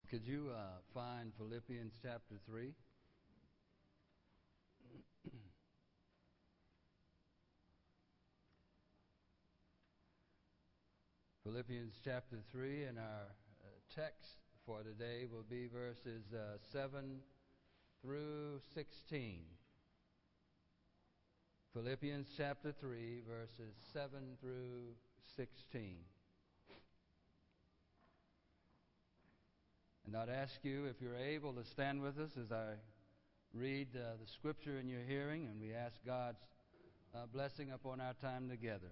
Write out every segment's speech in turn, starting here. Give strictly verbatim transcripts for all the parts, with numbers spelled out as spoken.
Could you uh, find Philippians chapter three? Philippians chapter three, and our uh, text for today will be verses uh, seven through sixteen. Philippians chapter three, verses seven through sixteen. And I'd ask you if you're able to stand with us as I read uh, the scripture in your hearing, and we ask God's uh, blessing upon our time together.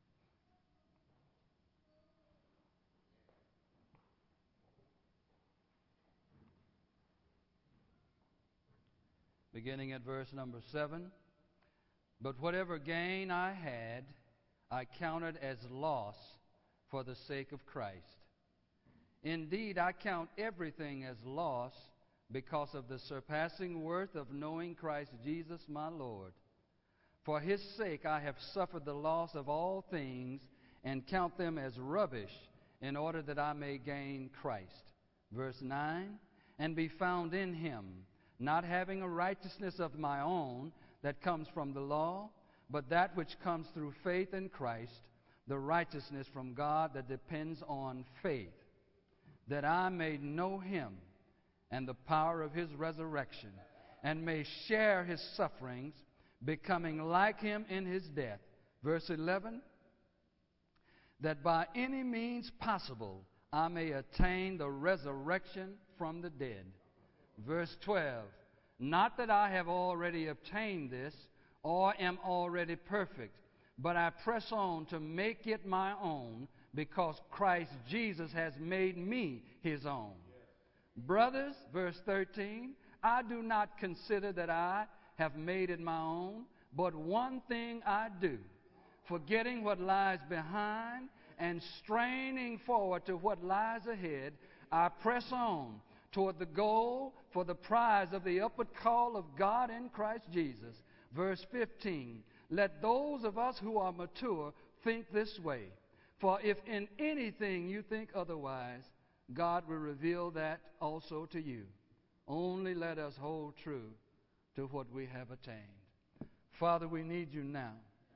Beginning at verse number seven. But whatever gain I had, I counted as loss for the sake of Christ. Indeed, I count everything as loss because of the surpassing worth of knowing Christ Jesus my Lord. For his sake I have suffered the loss of all things and count them as rubbish in order that I may gain Christ. Verse nine, and be found in him, not having a righteousness of my own that comes from the law, but that which comes through faith in Christ, the righteousness from God that depends on faith, that I may know him and the power of his resurrection, and may share his sufferings, becoming like him in his death. Verse eleven, that by any means possible I may attain the resurrection from the dead. Verse twelve, not that I have already obtained this or am already perfect, but I press on to make it my own, because Christ Jesus has made me his own. Yes. Brothers, verse thirteen, I do not consider that I have made it my own, but one thing I do, forgetting what lies behind and straining forward to what lies ahead, I press on toward the goal for the prize of the upward call of God in Christ Jesus. Verse fifteen, let those of us who are mature think this way. For if in anything you think otherwise, God will reveal that also to you. Only let us hold true to what we have attained. Father, we need you now.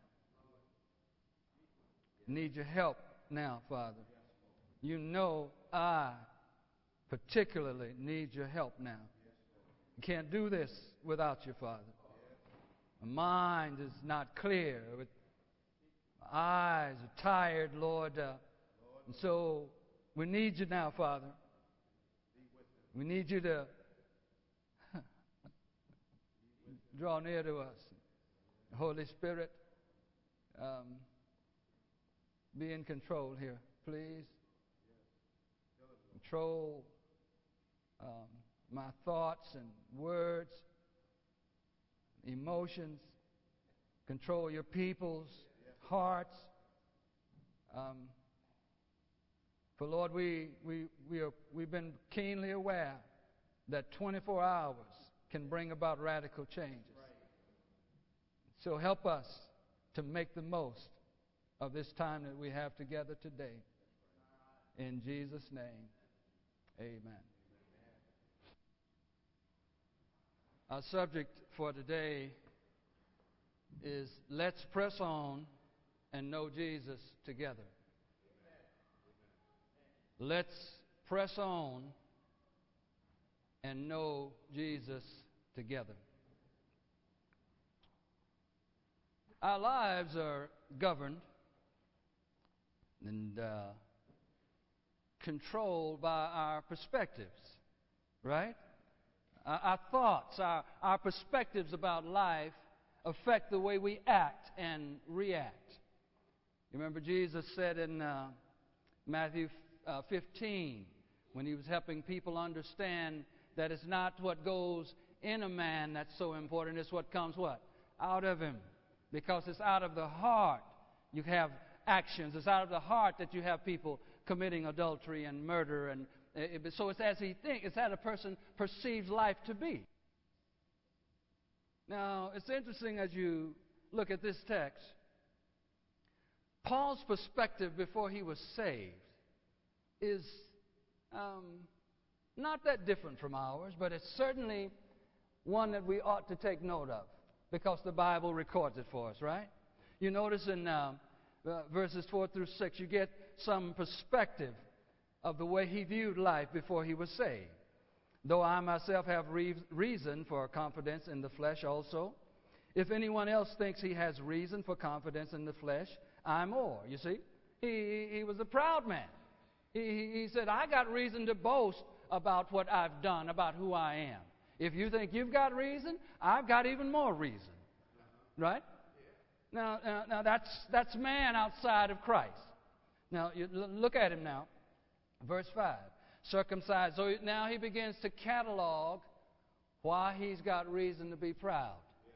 Need your help now, Father. You know I particularly need your help now. Can't do this without you, Father. My mind is not clear. My eyes are tired, Lord. Uh, and so we need you now, Father. We need you to draw near to us. Holy Spirit, um, be in control here, please. Control um, my thoughts and words, emotions. Control your people's hearts. Um, for Lord, we, we, we are, we've been keenly aware that twenty-four hours can bring about radical changes. So help us to make the most of this time that we have together today. In Jesus' name, amen. Our subject for today is let's press on and know Jesus together. Let's press on and know Jesus together. Our lives are governed and uh, controlled by our perspectives, right? Our, our thoughts, our, our perspectives about life affect the way we act and react. You remember Jesus said in uh, Matthew uh, fifteen, when he was helping people understand that it's not what goes in a man that's so important, it's what comes what? Out of him. Because it's out of the heart you have actions. It's out of the heart that you have people committing adultery and murder. And uh, so it's as he thinks, it's how a person perceives life to be. Now, it's interesting as you look at this text, Paul's perspective before he was saved is um, Not that different from ours, but it's certainly one that we ought to take note of because the Bible records it for us, right? You notice in uh, uh, verses four through six, you get some perspective of the way he viewed life before he was saved. Though I myself have re- reason for confidence in the flesh also, if anyone else thinks he has reason for confidence in the flesh, I more. You see, he, he was a proud man. He, he said, I got reason to boast about what I've done, about who I am. If you think you've got reason, I've got even more reason. Right? Now, now, now that's, that's man outside of Christ. Now, you look at him now. Verse five. Circumcised. So now he begins to catalog why he's got reason to be proud.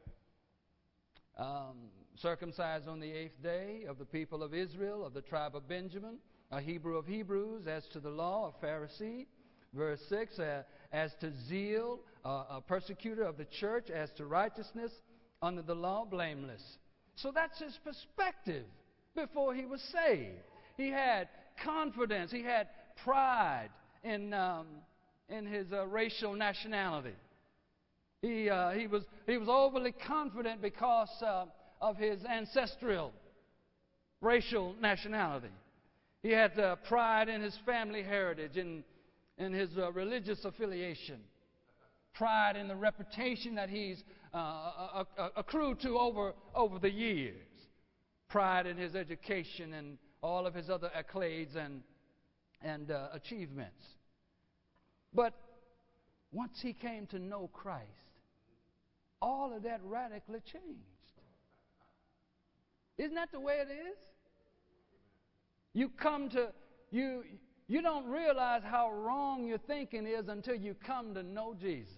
Um, circumcised on the eighth day, of the people of Israel, of the tribe of Benjamin, a Hebrew of Hebrews, as to the law, a Pharisee. Verse six, uh, as to zeal, uh, a persecutor of the church, as to righteousness, under the law, blameless. So that's his perspective before he was saved. He had confidence, he had pride in um, in his uh, racial nationality. He uh, he was he was overly confident because uh, of his ancestral racial nationality. He had uh, pride in his family heritage and in his uh, religious affiliation. Pride in the reputation that he's uh, accrued to over over the years. Pride in his education and all of his other accolades and and uh, achievements. But once he came to know Christ, all of that radically changed. Isn't that the way it is? You come to, you, you don't realize how wrong your thinking is until you come to know Jesus.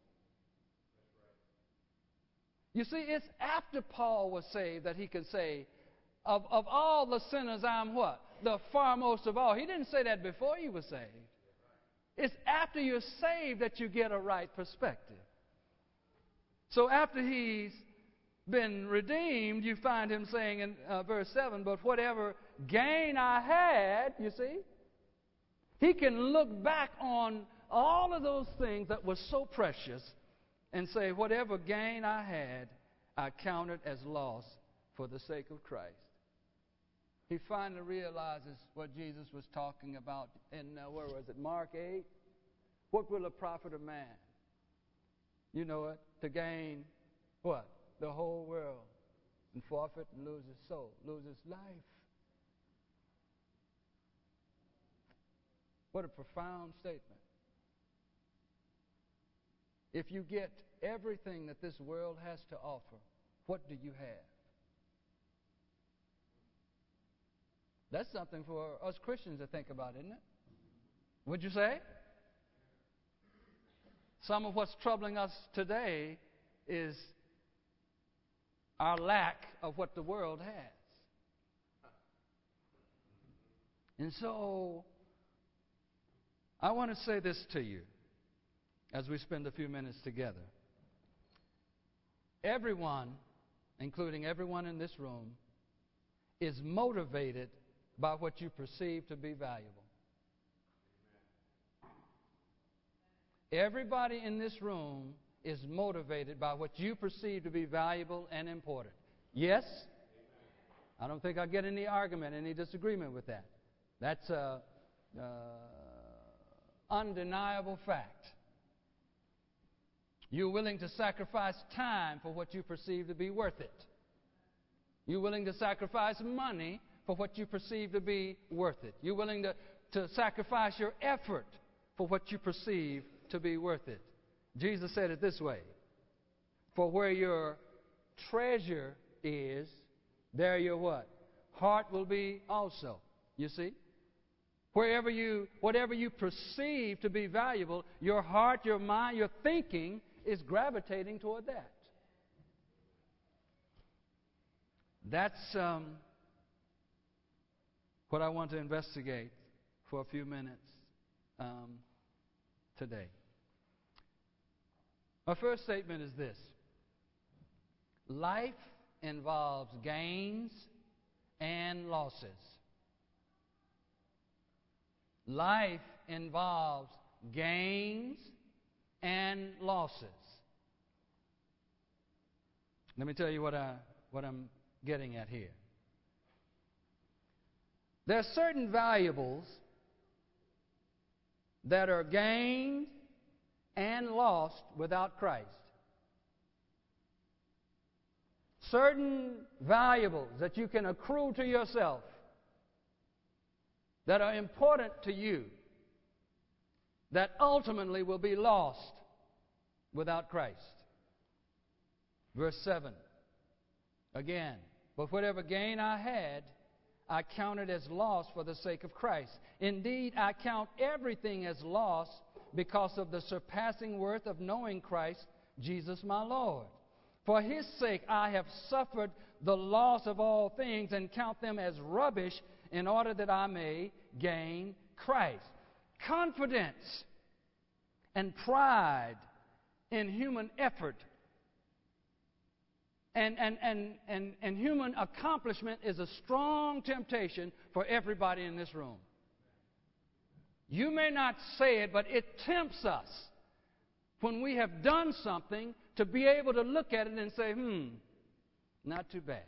You see, it's after Paul was saved that he could say, of, of all the sinners, I'm what? The foremost of all. He didn't say that before he was saved. It's after you're saved that you get a right perspective. So after he's been redeemed, you find him saying in uh, verse seven, but whatever gain I had, you see, he can look back on all of those things that were so precious and say, whatever gain I had, I counted as loss for the sake of Christ. He finally realizes what Jesus was talking about in, uh, where was it, Mark eight? What will it profit a man? You know it, to gain what? The whole world and forfeit and lose his soul, lose his life. What a profound statement. If you get everything that this world has to offer, what do you have? That's something for us Christians to think about, isn't it? Would you say? Some of what's troubling us today is our lack of what the world has. And so, I want to say this to you as we spend a few minutes together. Everyone, including everyone in this room, is motivated by what you perceive to be valuable. Everybody in this room is motivated by what you perceive to be valuable and important. Yes? I don't think I'll get any argument, any disagreement with that. That's a uh, undeniable fact. You're willing to sacrifice time for what you perceive to be worth it. You're willing to sacrifice money for what you perceive to be worth it. You're willing to, to sacrifice your effort for what you perceive to be worth it. Jesus said it this way, for where your treasure is, there your what? Heart will be also. You see? Wherever you, whatever you perceive to be valuable, your heart, your mind, your thinking is gravitating toward that. That's um, what I want to investigate for a few minutes um, today. My first statement is this. Life involves gains and losses. Life involves gains and losses. Let me tell you what, I, what I'm getting at here. There are certain valuables that are gained and lost without Christ. Certain valuables that you can accrue to yourself that are important to you that ultimately will be lost without Christ. Verse seven. Again, but whatever gain I had, I counted as loss for the sake of Christ. Indeed, I count everything as loss because of the surpassing worth of knowing Christ, Jesus my Lord. For His sake I have suffered the loss of all things and count them as rubbish in order that I may gain Christ. Confidence and pride in human effort and, and, and, and, and human accomplishment is a strong temptation for everybody in this room. You may not say it, but it tempts us when we have done something to be able to look at it and say, hmm, not too bad.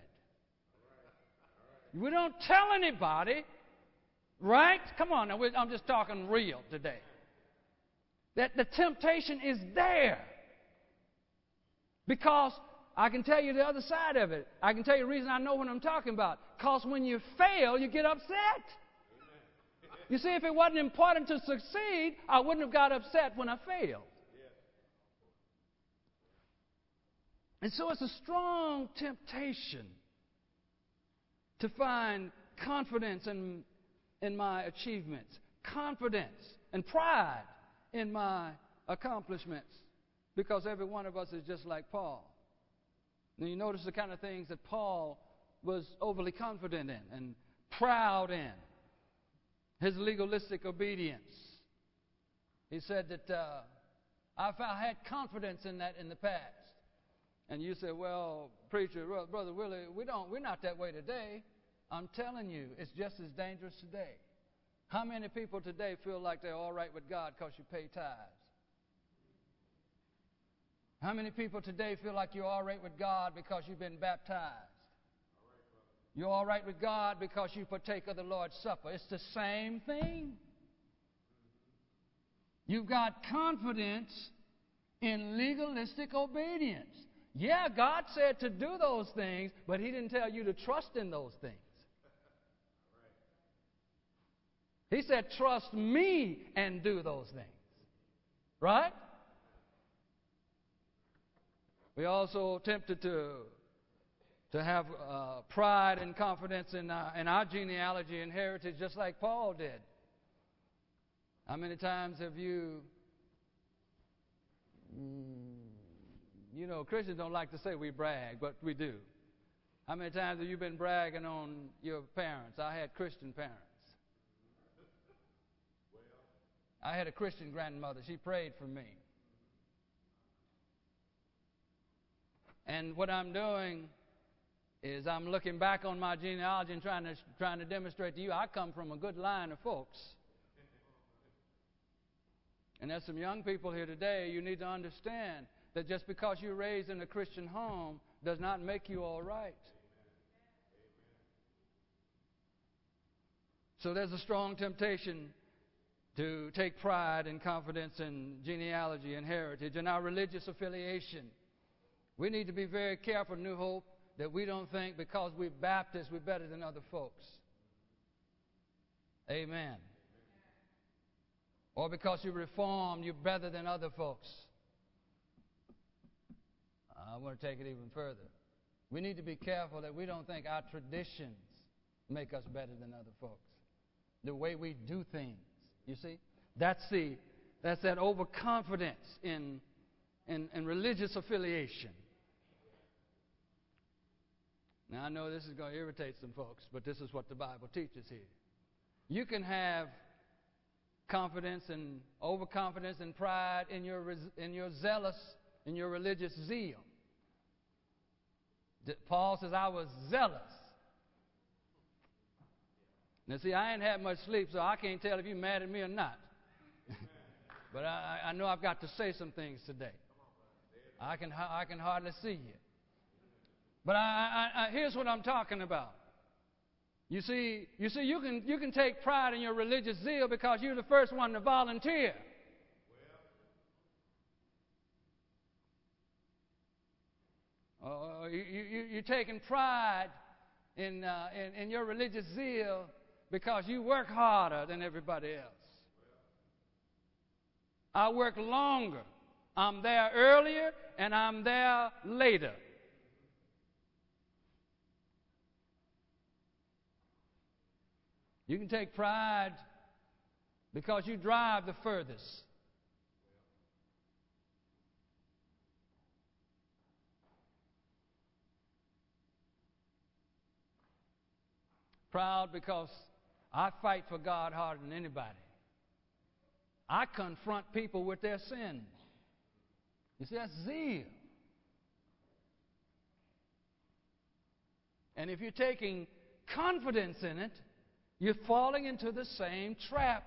We don't tell anybody, right? Come on, now, I'm just talking real today. That the temptation is there. Because I can tell you the other side of it. I can tell you the reason I know what I'm talking about. Because when you fail, you get upset. You see, if it wasn't important to succeed, I wouldn't have got upset when I failed. And so it's a strong temptation to find confidence in, in my achievements, confidence and pride in my accomplishments, because every one of us is just like Paul. Now you notice the kind of things that Paul was overly confident in and proud in. His legalistic obedience. He said that uh, I had confidence in that in the past. And you say, well, preacher, Brother Willie, we don't, we're not that way today. I'm telling you, it's just as dangerous today. How many people today feel like they're all right with God because you pay tithes? How many people today feel like you're all right with God because you've been baptized? You're all right with God because you partake of the Lord's Supper. It's the same thing. You've got confidence in legalistic obedience. Yeah, God said to do those things, but He didn't tell you to trust in those things. He said, trust me and do those things. Right? We also tempted to, to have uh, pride and confidence in, uh, in our genealogy and heritage, just like Paul did. How many times have you, mm, you know, Christians don't like to say we brag, but we do. How many times have you been bragging on your parents? I had Christian parents. I had a Christian grandmother. She prayed for me. And what I'm doing is I'm looking back on my genealogy and trying to, trying to demonstrate to you I come from a good line of folks. And there's some young people here today, you need to understand that just because you're raised in a Christian home does not make you all right. So there's a strong temptation to take pride and confidence in genealogy and heritage and our religious affiliation. We need to be very careful, New Hope, that we don't think because we're Baptists we're better than other folks. Amen. Or because you're Reformed you're better than other folks. I want to take it even further. We need to be careful that we don't think our traditions make us better than other folks. The way we do things. You see, that's the that's that overconfidence in, in in religious affiliation. Now I know this is going to irritate some folks, but this is what the Bible teaches here. You can have confidence and overconfidence and pride in your in your zealous in your religious zeal. Paul says, "I was zealous." Now, see, I ain't had much sleep, so I can't tell if you're mad at me or not. But I, I know I've got to say some things today. I can, I can hardly see you. But I, I, I, here's what I'm talking about. You see, you see, you can, you can take pride in your religious zeal because you're the first one to volunteer. Uh, you, you, you're taking pride in, uh, in, in your religious zeal because you work harder than everybody else. I work longer. I'm there earlier and I'm there later. You can take pride because you drive the furthest. Proud because I fight for God harder than anybody. I confront people with their sins. You see, that's zeal. And if you're taking confidence in it, you're falling into the same trap.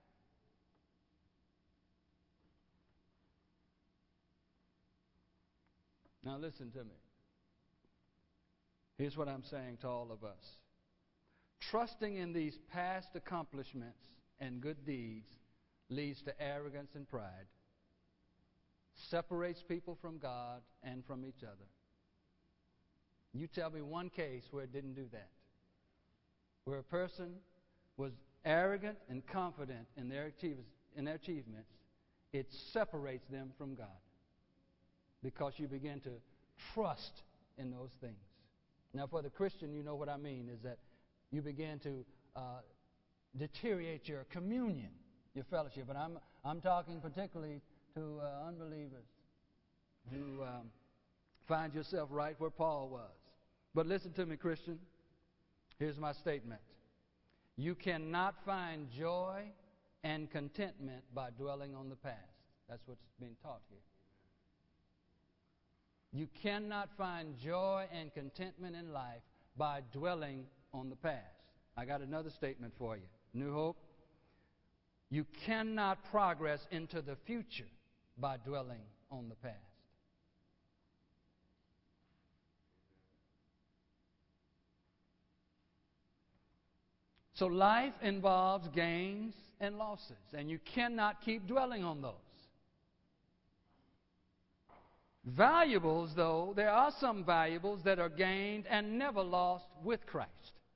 Now listen to me. Here's what I'm saying to all of us. Trusting in these past accomplishments and good deeds leads to arrogance and pride. Separates people from God and from each other. You tell me one case where it didn't do that. Where a person was arrogant and confident in their achievements, in their achievements, it separates them from God. Because you begin to trust in those things. Now for the Christian, you know what I mean, is that you begin to uh, deteriorate your communion, your fellowship. And I'm, I'm talking particularly to uh, unbelievers who um, find yourself right where Paul was. But listen to me, Christian. Here's my statement. You cannot find joy and contentment by dwelling on the past. That's what's being taught here. You cannot find joy and contentment in life by dwelling on the past. I got another statement for you. New Hope. You cannot progress into the future by dwelling on the past. So life involves gains and losses, and you cannot keep dwelling on those. Valuables, though, there are some valuables that are gained and never lost with Christ.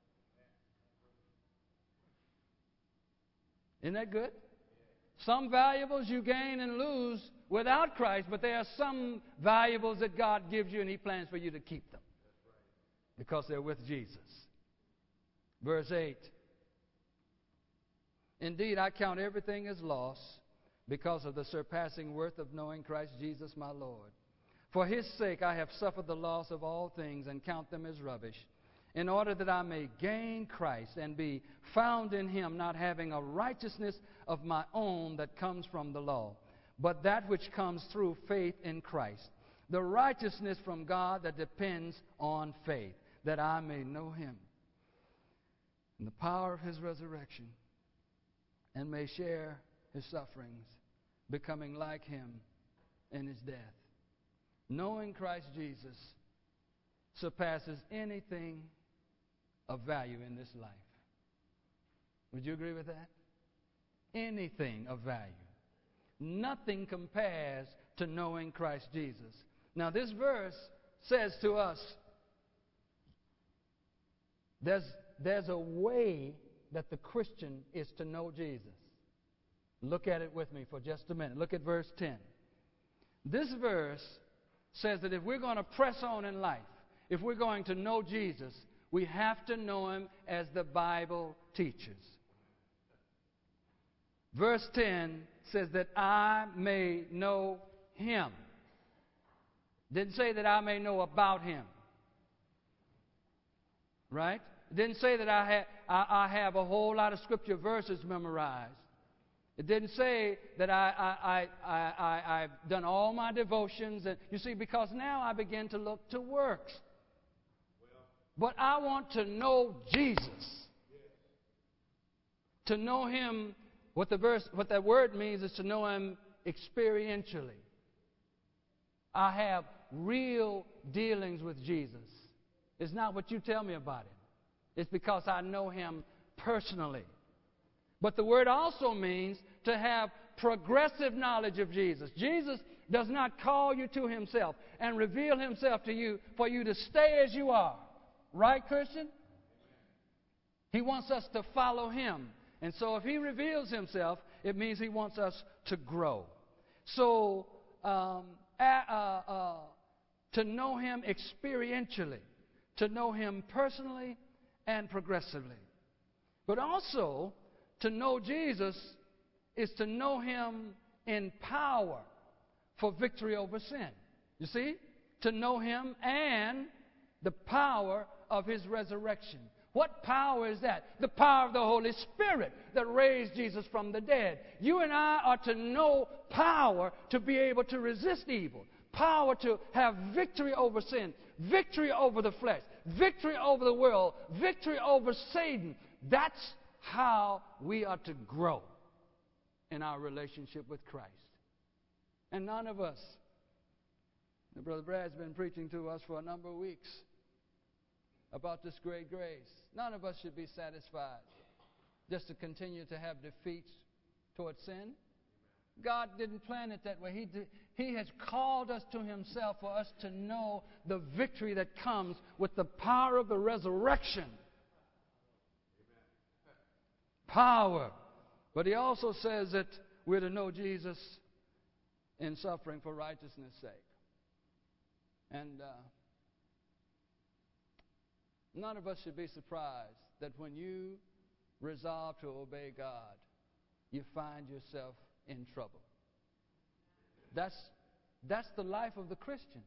Isn't that good? Some valuables you gain and lose without Christ, but there are some valuables that God gives you and He plans for you to keep them because they're with Jesus. Verse eight. Indeed, I count everything as loss because of the surpassing worth of knowing Christ Jesus my Lord. For His sake I have suffered the loss of all things and count them as rubbish, in order that I may gain Christ and be found in Him, not having a righteousness of my own that comes from the law, but that which comes through faith in Christ, the righteousness from God that depends on faith, that I may know Him and the power of His resurrection, and may share His sufferings, becoming like Him in His death. Knowing Christ Jesus surpasses anything of value in this life. Would you agree with that? Anything of value. Nothing compares to knowing Christ Jesus. Now this verse says to us, there's, there's a way that the Christian is to know Jesus. Look at it with me for just a minute. Look at verse ten. This verse says that if we're going to press on in life, if we're going to know Jesus, we have to know Him as the Bible teaches. Verse ten says that I may know Him. Didn't say that I may know about Him. Right? It didn't say that I, ha- I, I have a whole lot of scripture verses memorized. It didn't say that I, I, I, I, I've done all my devotions. And you see, because now I begin to look to works. But I want to know Jesus. To know Him What the verse, what that word means is to know Him experientially. I have real dealings with Jesus. It's not what you tell me about Him. It's because I know Him personally. But the word also means to have progressive knowledge of Jesus. Jesus does not call you to Himself and reveal Himself to you for you to stay as you are. Right, Christian? He wants us to follow Him. And so if He reveals Himself, it means He wants us to grow. So, um, uh, uh, to know Him experientially, to know Him personally and progressively. But also, to know Jesus is to know Him in power for victory over sin. You see? To know Him and the power of His resurrection. What power is that? The power of the Holy Spirit that raised Jesus from the dead. You and I are to know power to be able to resist evil. Power to have victory over sin. Victory over the flesh. Victory over the world. Victory over Satan. That's how we are to grow in our relationship with Christ. And none of us, Brother Brad's been preaching to us for a number of weeks about this great grace. None of us should be satisfied just to continue to have defeats towards sin. God didn't plan it that way. He, did, he has called us to Himself for us to know the victory that comes with the power of the resurrection. Power. But He also says that we're to know Jesus in suffering for righteousness' sake. And uh, none of us should be surprised that when you resolve to obey God, you find yourself in trouble. That's, that's the life of the Christian.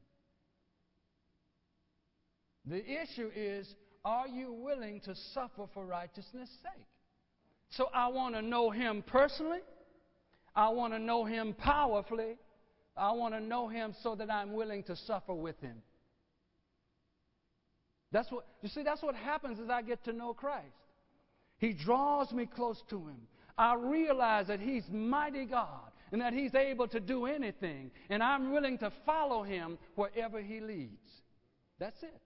The issue is, are you willing to suffer for righteousness' sake? So I want to know Him personally. I want to know Him powerfully. I want to know Him so that I'm willing to suffer with Him. That's what, you see, that's what happens as I get to know Christ. He draws me close to Him. I realize that He's mighty God and that He's able to do anything. And I'm willing to follow Him wherever He leads. That's it.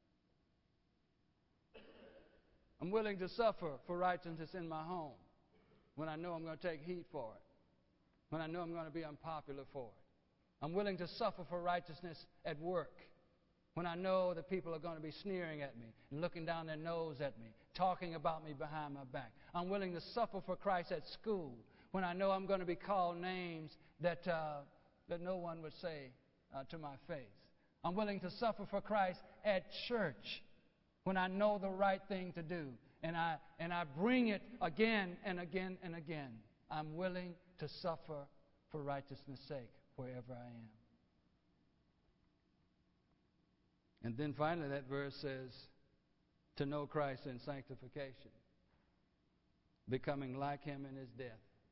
I'm willing to suffer for righteousness in my home when I know I'm going to take heat for it, when I know I'm going to be unpopular for it. I'm willing to suffer for righteousness at work when I know that people are going to be sneering at me and looking down their nose at me, talking about me behind my back. I'm willing to suffer for Christ at school when I know I'm going to be called names that, uh, that no one would say uh, to my face. I'm willing to suffer for Christ at church when I know the right thing to do, and I, and I bring it again and again and again. I'm willing to suffer for righteousness' sake wherever I am. And then finally that verse says, to know Christ in sanctification, becoming like Him in His death.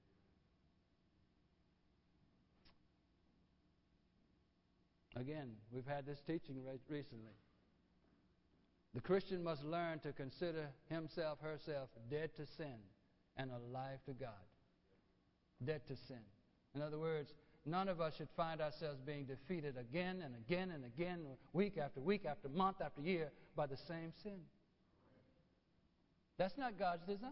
Again, we've had this teaching re- recently. The Christian must learn to consider himself, herself, dead to sin and alive to God. Dead to sin. In other words, none of us should find ourselves being defeated again and again and again, week after week after month after year, by the same sin. That's not God's design.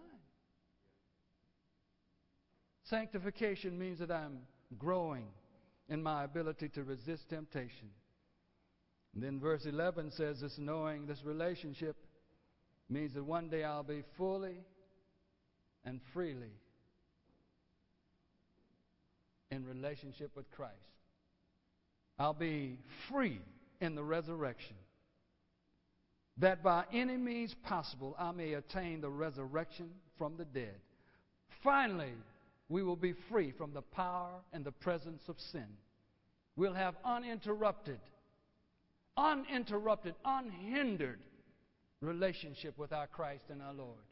Sanctification means that I'm growing in my ability to resist temptation. And then verse eleven says this knowing, this relationship means that one day I'll be fully and freely in relationship with Christ. I'll be free in the resurrection, that by any means possible I may attain the resurrection from the dead. Finally, we will be free from the power and the presence of sin. We'll have uninterrupted, uninterrupted, unhindered relationship with our Christ and our Lord.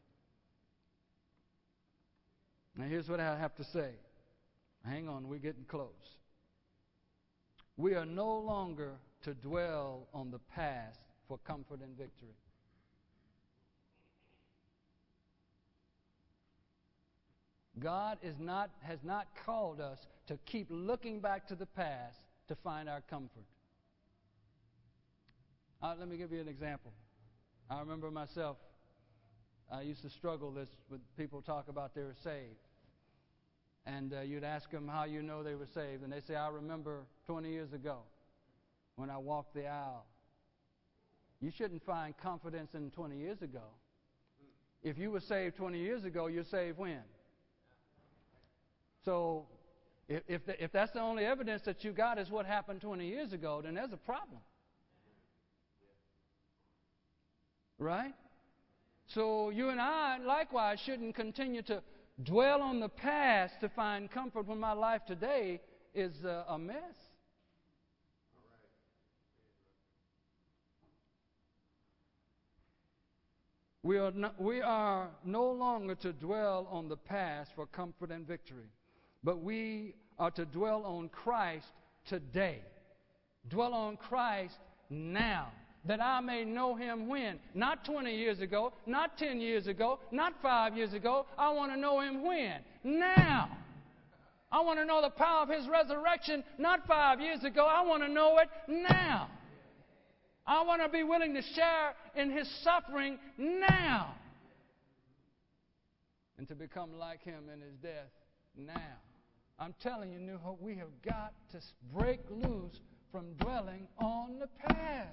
Now here's what I have to say. Hang on, we're getting close. We are no longer to dwell on the past for comfort and victory. God is not, has not called us to keep looking back to the past to find our comfort. Uh, let me give you an example. I remember myself, I used to struggle this with people talk about they were saved. And uh, you'd ask them how you know they were saved. And they say, I remember twenty years ago when I walked the aisle. You shouldn't find confidence in twenty years ago. If you were saved twenty years ago, you're saved when? So if, if, the, if that's the only evidence that you got is what happened twenty years ago, then there's a problem. Right? So you and I, likewise, shouldn't continue to dwell on the past to find comfort when my life today is uh, a mess. We are, no, we are no longer to dwell on the past for comfort and victory, but we are to dwell on Christ today. Dwell on Christ now, that I may know Him when? Not twenty years ago, not ten years ago, not five years ago. I want to know Him when? Now. I want to know the power of His resurrection, not five years ago. I want to know it now. I want to be willing to share in His suffering now. And to become like Him in His death now. I'm telling you, New Hope, we have got to break loose from dwelling on the past.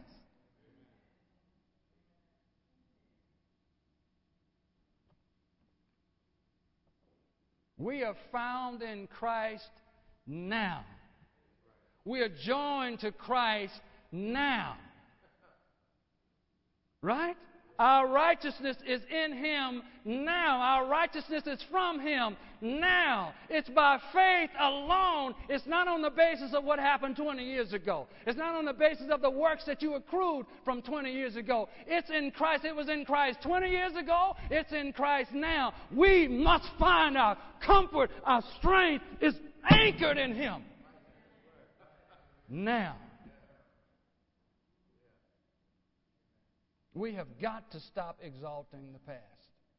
We are found in Christ now. We are joined to Christ now. Right? Our righteousness is in Him now. Our righteousness is from Him now. It's by faith alone. It's not on the basis of what happened twenty years ago. It's not on the basis of the works that you accrued from twenty years ago. It's in Christ. It was in Christ twenty years ago. It's in Christ now. We must find our comfort, our strength is anchored in Him now. We have got to stop exalting the past.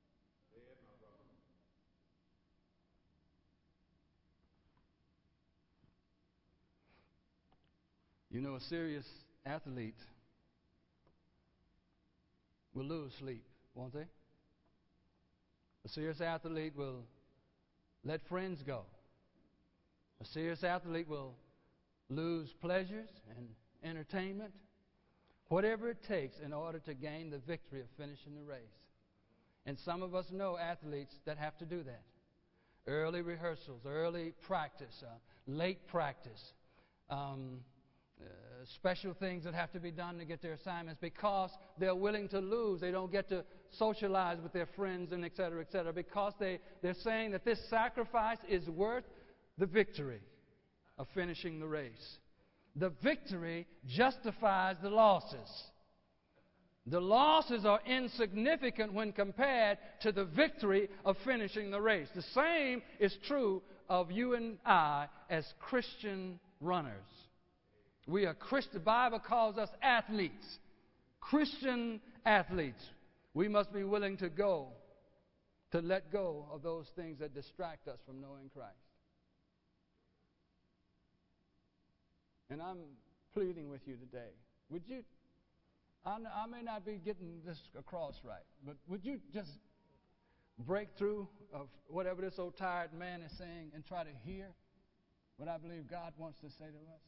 You know, a serious athlete will lose sleep, won't they? A serious athlete will let friends go. A serious athlete will lose pleasures and entertainment. Whatever it takes in order to gain the victory of finishing the race. And some of us know athletes that have to do that. Early rehearsals, early practice, uh, late practice, um, uh, special things that have to be done to get their assignments because they're willing to lose. They don't get to socialize with their friends and et cetera, et cetera, because they, they're saying that this sacrifice is worth the victory of finishing the race. The victory justifies the losses. The losses are insignificant when compared to the victory of finishing the race. The same is true of you and I as Christian runners. We are Christian. The Bible calls us athletes. Christian athletes. We must be willing to go, to let go of those things that distract us from knowing Christ. And I'm pleading with you today. Would you, I, I may not be getting this across right, but would you just break through of whatever this old tired man is saying and try to hear what I believe God wants to say to us?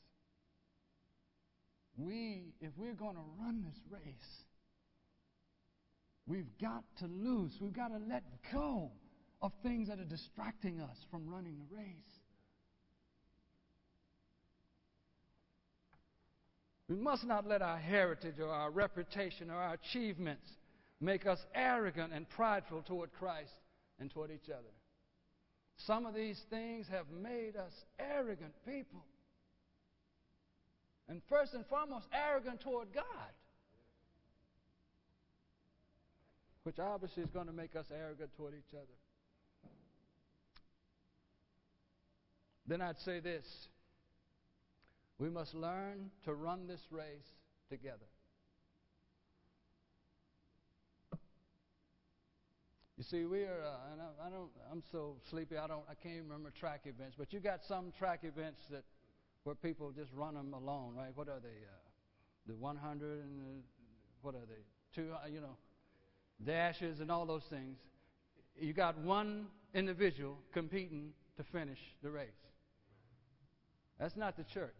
We, if we're going to run this race, we've got to lose. We've got to let go of things that are distracting us from running the race. We must not let our heritage or our reputation or our achievements make us arrogant and prideful toward Christ and toward each other. Some of these things have made us arrogant people. And first and foremost, arrogant toward God, which obviously is going to make us arrogant toward each other. Then I'd say this. We must learn to run this race together. You see, we are, uh, and I, I don't, I'm so sleepy, I don't, I can't even remember track events, but you got some track events that, where people just run them alone, right? What are they? Uh, the one hundred and the, what are they? Two, uh, you know, dashes and all those things. You got one individual competing to finish the race. That's not the church.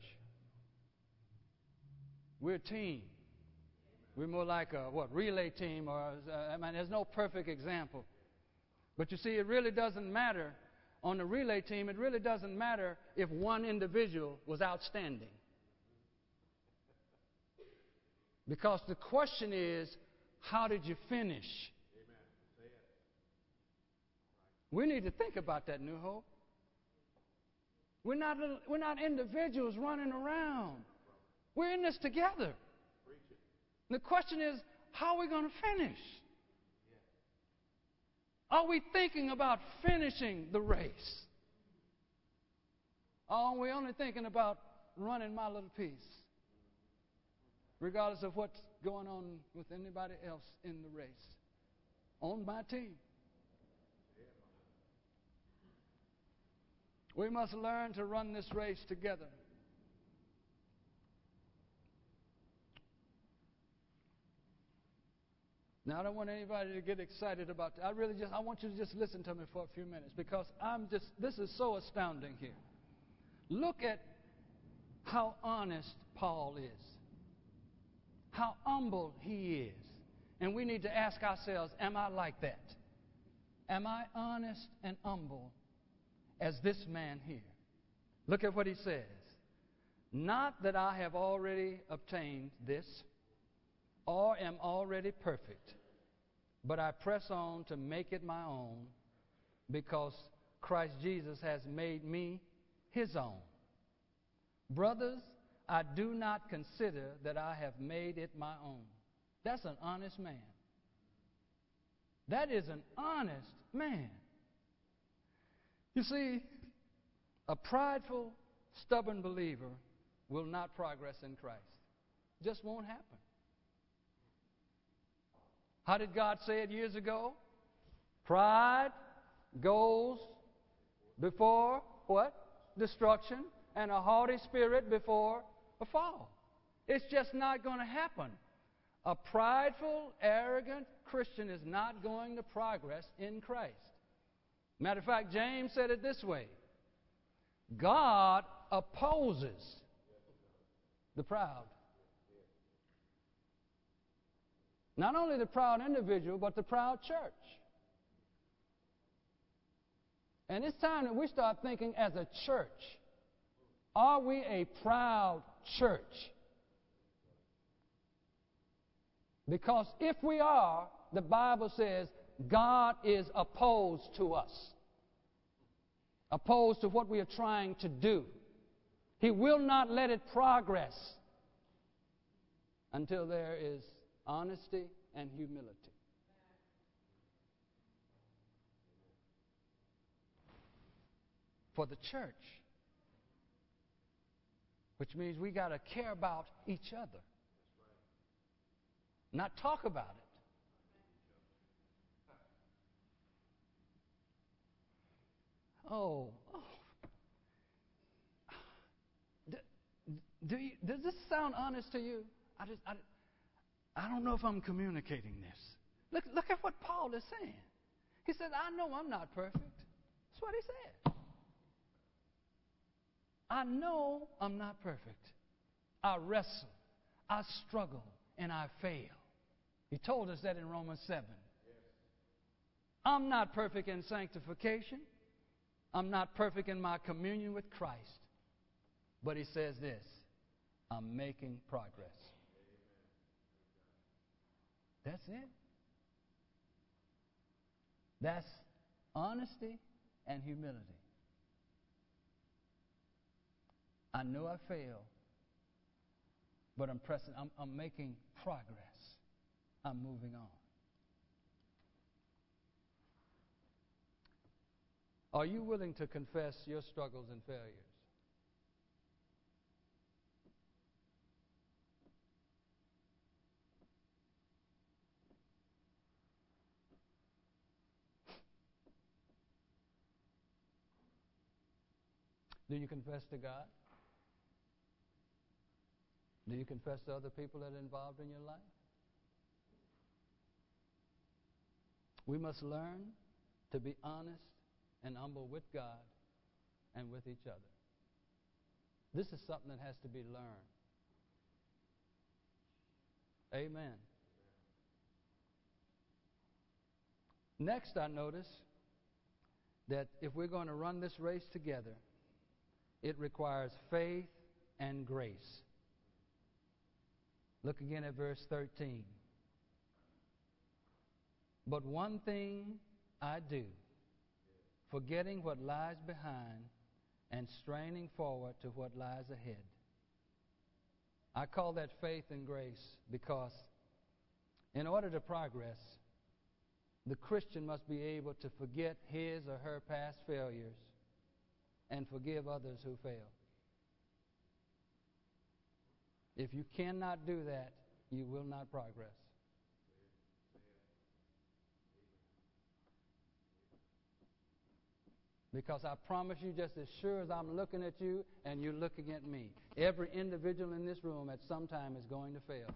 We're a team. We're more like a, what, relay team, or, uh, I mean, there's no perfect example. But you see, it really doesn't matter on the relay team, it really doesn't matter if one individual was outstanding. Because the question is, how did you finish? We need to think about that, New Hope. We're not, we're not individuals running around. We're in this together. The question is, how are we going to finish? Are we thinking about finishing the race? Or are we only thinking about running my little piece? Regardless of what's going on with anybody else in the race. On my team. We must learn to run this race together. Now, I don't want anybody to get excited about that. I really just, I want you to just listen to me for a few minutes, because I'm just, this is so astounding here. Look at how honest Paul is. How humble he is. And we need to ask ourselves, am I like that? Am I honest and humble as this man here? Look at what he says. Not that I have already obtained this, or am already perfect, but I press on to make it my own, because Christ Jesus has made me his own. Brothers, I do not consider that I have made it my own. That's an honest man. That is an honest man. You see, a prideful, stubborn believer will not progress in Christ. Just won't happen. How did God say it years ago? Pride goes before what? Destruction, and a haughty spirit before a fall. It's just not going to happen. A prideful, arrogant Christian is not going to progress in Christ. Matter of fact, James said it this way. God opposes the proud. Not only the proud individual, but the proud church. And it's time that we start thinking as a church. Are we a proud church? Because if we are, the Bible says God is opposed to us. Opposed to what we are trying to do. He will not let it progress until there is honesty and humility. For the church. Which means we got to care about each other. Not talk about it. Oh, oh. Do, do you, does this sound honest to you? I just, I, I don't know if I'm communicating this. Look, look at what Paul is saying. He said, I know I'm not perfect. That's what he said. I know I'm not perfect. I wrestle, I struggle, and I fail. He told us that in Romans seven. I'm not perfect in sanctification. I'm not perfect in my communion with Christ. But he says this, I'm making progress. That's it. That's honesty and humility. I know I fail, but I'm pressing, I'm, I'm making progress. I'm moving on. Are you willing to confess your struggles and failures? Do you confess to God? Do you confess to other people that are involved in your life? We must learn to be honest and humble with God and with each other. This is something that has to be learned. Amen. Next, I notice that if we're going to run this race together, it requires faith and grace. Look again at verse thirteen. But one thing I do, forgetting what lies behind and straining forward to what lies ahead. I call that faith and grace because in order to progress, the Christian must be able to forget his or her past failures and forgive others who fail. If you cannot do that, you will not progress. Because I promise you, just as sure as I'm looking at you and you're looking at me, every individual in this room at some time is going to fail.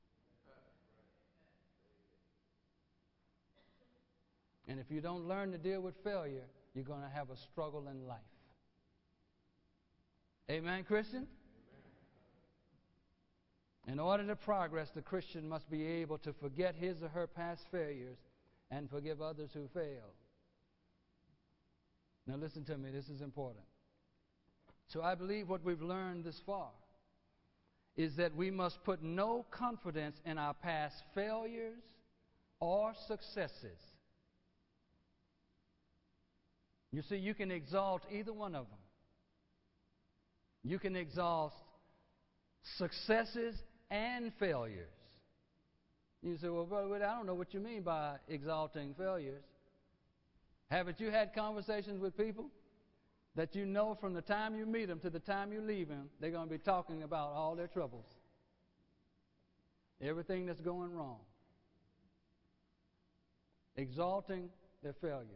And if you don't learn to deal with failure, you're going to have a struggle in life. Amen, Christian? Amen. In order to progress, the Christian must be able to forget his or her past failures and forgive others who fail. Now listen to me, this is important. So I believe what we've learned this far is that we must put no confidence in our past failures or successes. You see, you can exalt either one of them. You can exalt successes and failures. You say, well, Brother Whitty, I don't know what you mean by exalting failures. Haven't you had conversations with people that you know from the time you meet them to the time you leave them, they're going to be talking about all their troubles, everything that's going wrong, exalting their failures.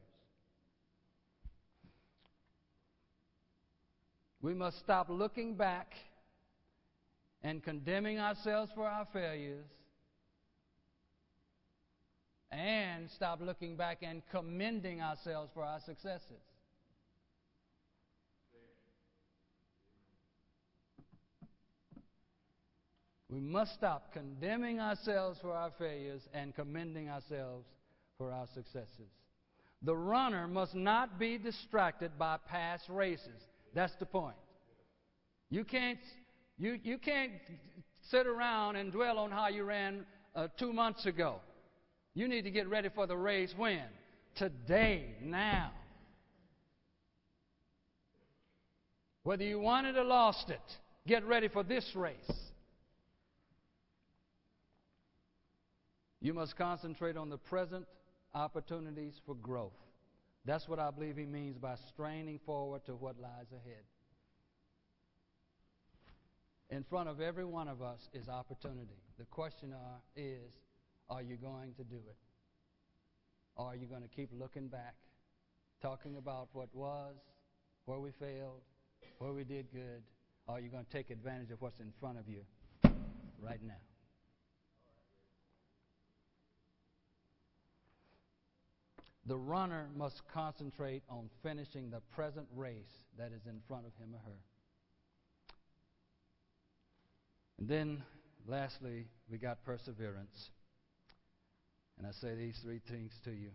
We must stop looking back and condemning ourselves for our failures and stop looking back and commending ourselves for our successes. We must stop condemning ourselves for our failures and commending ourselves for our successes. The runner must not be distracted by past races. That's the point. You can't, you, you can't sit around and dwell on how you ran uh, two months ago. You need to get ready for the race when? Today, now. Whether you won it or lost it, get ready for this race. You must concentrate on the present opportunities for growth. That's what I believe he means by straining forward to what lies ahead. In front of every one of us is opportunity. The question are, is, are you going to do it? Or are you going to keep looking back, talking about what was, where we failed, where we did good? Or are you going to take advantage of what's in front of you right now? The runner must concentrate on finishing the present race that is in front of him or her. And then, lastly, we got perseverance. And I say these three things to you.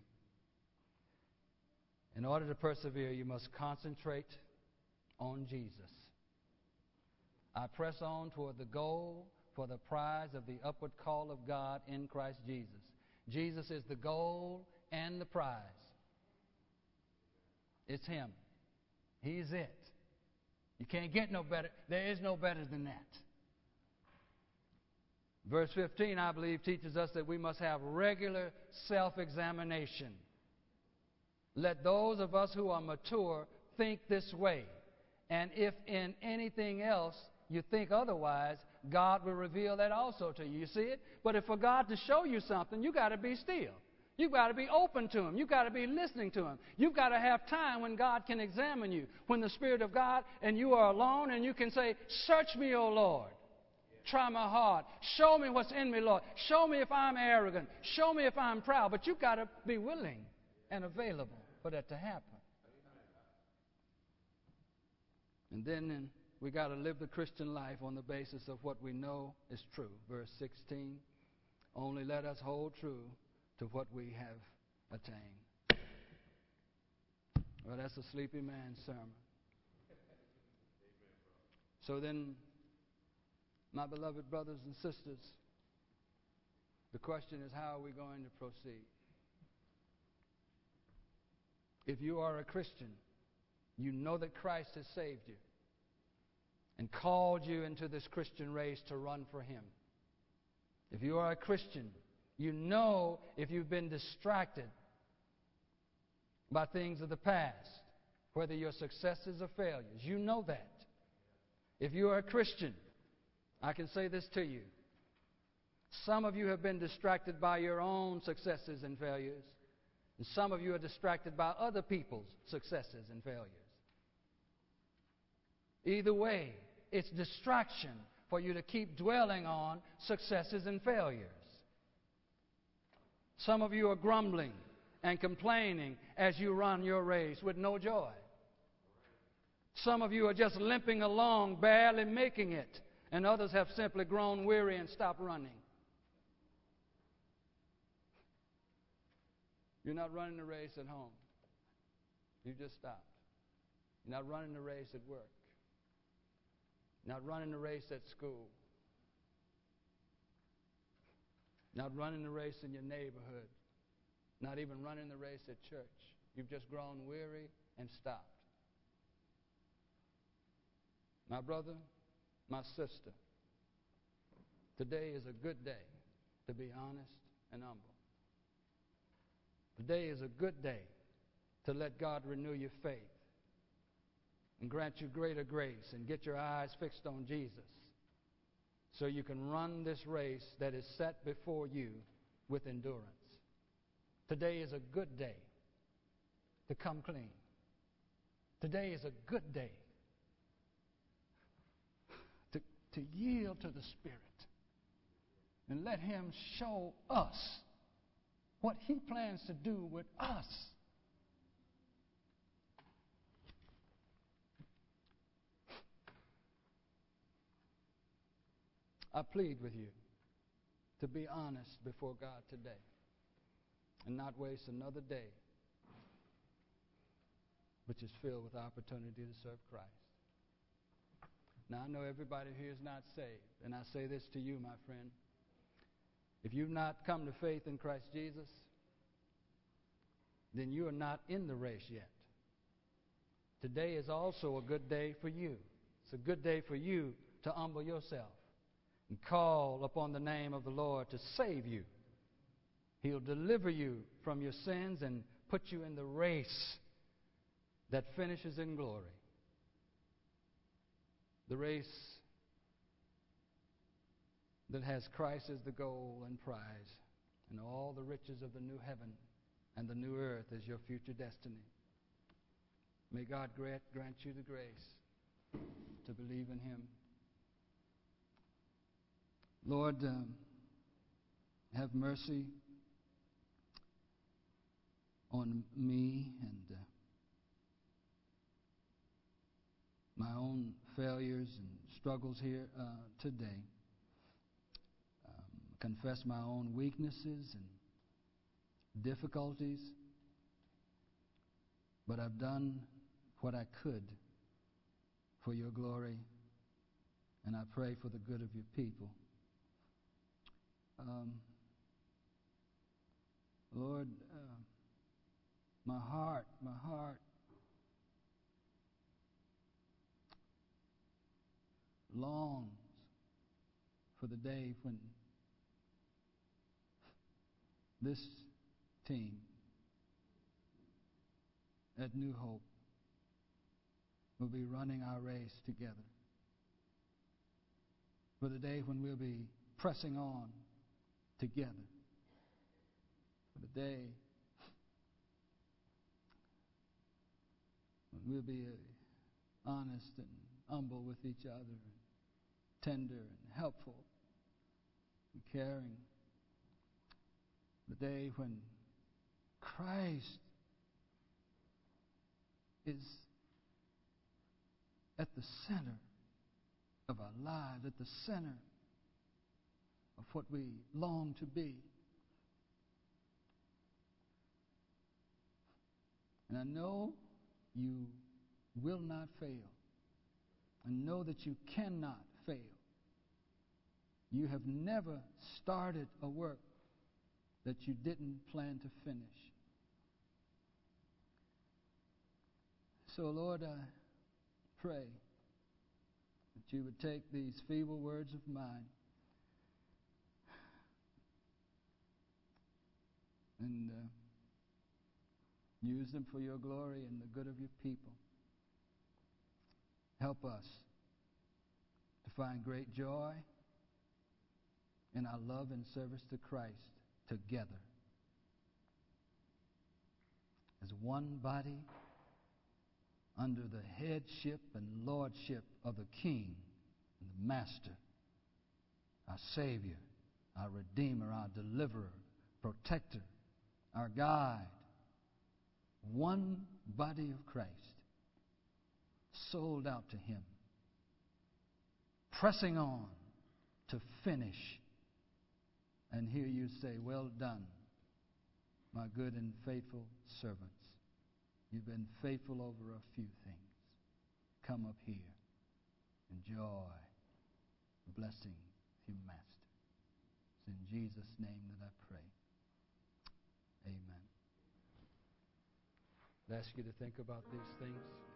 In order to persevere, you must concentrate on Jesus. I press on toward the goal for the prize of the upward call of God in Christ Jesus. Jesus is the goal and the prize. It's Him. He's it. You can't get no better. There is no better than that. Verse fifteen, I believe, teaches us that we must have regular self-examination. Let those of us who are mature think this way. And if in anything else you think otherwise, God will reveal that also to you. You see it? But if for God to show you something, you got to be still. You've got to be open to Him. You've got to be listening to Him. You've got to have time when God can examine you, when the Spirit of God and you are alone and you can say, search me, O Lord. Try my heart. Show me what's in me, Lord. Show me if I'm arrogant. Show me if I'm proud. But you've got to be willing and available for that to happen. And then we got to live the Christian life on the basis of what we know is true. Verse sixteen, only let us hold true to what we have attained. Well, that's a sleepy man's sermon. So then, my beloved brothers and sisters, the question is, how are we going to proceed? If you are a Christian, you know that Christ has saved you and called you into this Christian race to run for Him. If you are a Christian, you know if you've been distracted by things of the past, whether your successes or failures. You know that. If you are a Christian, I can say this to you. Some of you have been distracted by your own successes and failures, and some of you are distracted by other people's successes and failures. Either way, it's distraction for you to keep dwelling on successes and failures. Some of you are grumbling and complaining as you run your race with no joy. Some of you are just limping along, barely making it, and others have simply grown weary and stopped running. You're not running the race at home. You just stopped. You're not running the race at work. You're not running the race at school. Not running the race in your neighborhood. Not even running the race at church. You've just grown weary and stopped. My brother, my sister, today is a good day to be honest and humble. Today is a good day to let God renew your faith and grant you greater grace and get your eyes fixed on Jesus so you can run this race that is set before you with endurance. Today is a good day to come clean. Today is a good day to, to yield to the Spirit and let Him show us what He plans to do with us. I plead with you to be honest before God today and not waste another day which is filled with opportunity to serve Christ. Now, I know everybody here is not saved, and I say this to you, my friend. If you've not come to faith in Christ Jesus, then you are not in the race yet. Today is also a good day for you. It's a good day for you to humble yourself and call upon the name of the Lord to save you. He'll deliver you from your sins and put you in the race that finishes in glory. The race that has Christ as the goal and prize, and all the riches of the new heaven and the new earth as your future destiny. May God grant, grant you the grace to believe in Him. Lord, um, have mercy on me and uh, my own failures and struggles here uh, today. Um, confess my own weaknesses and difficulties, but I've done what I could for your glory, and I pray for the good of your people. Um, Lord, uh, my heart, my heart longs for the day when this team at New Hope will be running our race together. For the day when we'll be pressing on together. for the day when we'll be uh, honest and humble with each other, and tender and helpful and caring. The day when Christ is at the center of our lives, at the center of what we long to be. And I know you will not fail. I know that you cannot fail. You have never started a work that you didn't plan to finish. So, Lord, I pray that you would take these feeble words of mine and uh, use them for your glory and the good of your people. Help us to find great joy in our love and service to Christ together as one body under the headship and lordship of the King and the Master, our Savior, our Redeemer, our Deliverer, Protector, our Guide. One body of Christ, sold out to Him, pressing on to finish and hear you say, well done, my good and faithful servants. You've been faithful over a few things. Come up here. Enjoy the blessing of your Master. It's in Jesus' name that I pray. Amen. I ask you to think about these things.